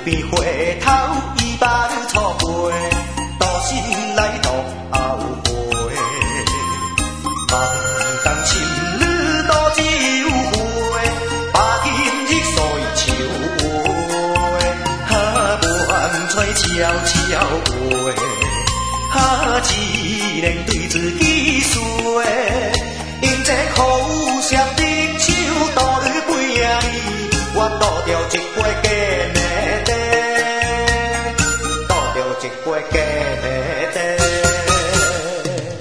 边回头，伊把你错过，到心来度后悔。望当心你多有悔，把今日所以笑话，万载悄悄过，只能对自己说，因这苦涩的手，度你背影里，我渡着一杯假。